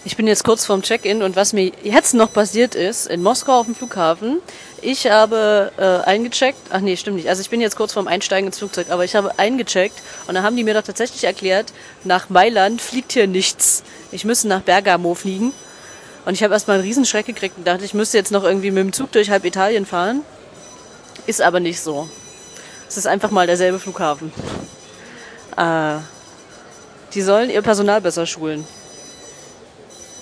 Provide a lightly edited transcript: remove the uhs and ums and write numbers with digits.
Ich bin jetzt kurz vorm Check-in und was mir jetzt noch passiert ist, in Moskau auf dem Flughafen, ich habe eingecheckt, ach nee, stimmt nicht, also ich bin jetzt kurz vorm Einsteigen ins Flugzeug, aber ich habe eingecheckt und dann haben die mir doch tatsächlich erklärt, nach Mailand fliegt hier nichts. Ich müsste nach Bergamo fliegen und ich habe erstmal einen Riesenschreck gekriegt und dachte, ich müsste jetzt noch irgendwie mit dem Zug durch halb Italien fahren. Ist aber nicht so. Es ist einfach mal derselbe Flughafen. Die sollen ihr Personal besser schulen.